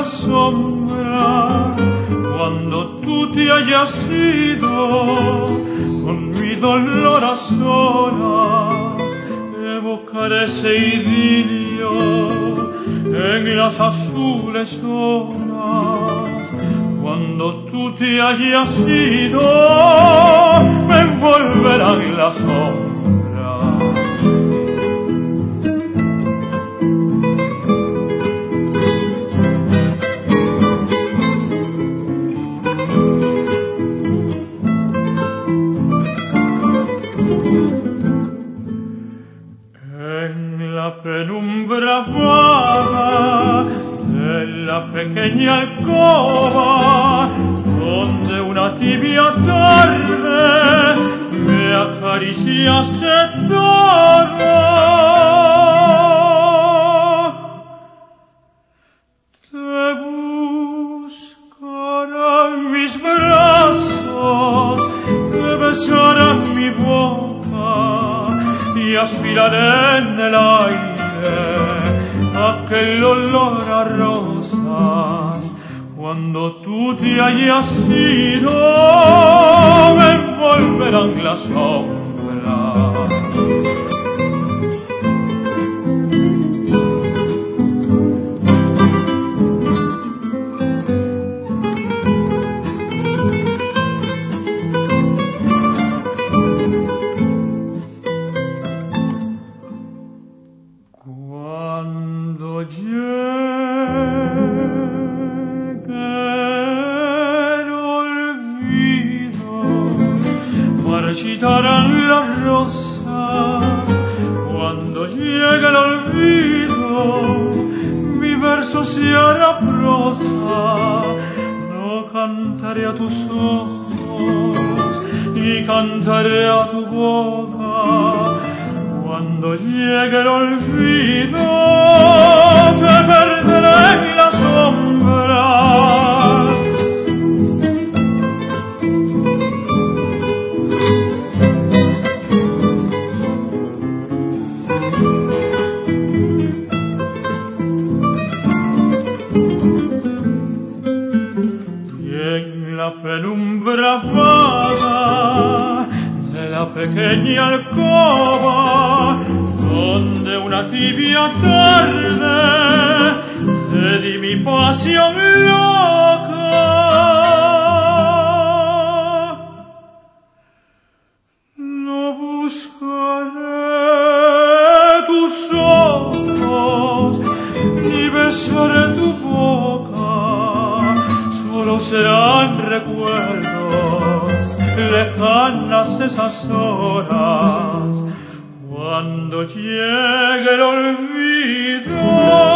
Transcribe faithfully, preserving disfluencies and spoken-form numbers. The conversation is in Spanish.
las sombras, cuando tú te hayas ido, con mi dolor a solas, evocaré ese idilio en las azules horas. Cuando tú te hayas ido, me envolverán las sombras. En la penumbra vaga de la pequeña alcoba, donde una tibia tarde me acariciaste toda, te buscarán mis brazos, te besarán mi boca y aspiraré en el aire aquel olor a rosas. Cuando tú te hayas ido, me envolverán las sombras. Cuando llegue el olvido, marchitarán las rosas. Cuando llegue el olvido, mi verso se hará prosa. No cantaré a tus ojos, y cantaré a tu boca. Cuando llegue el olvido, te perderé en la sombra. Y en la penumbra vaga de la pequeña alcoba, donde una tibia tarde te di mi pasión loca, no buscaré tus ojos ni besaré tu boca, solo serán recuerdos, lejanas esas horas. Cuando llegue el olvido,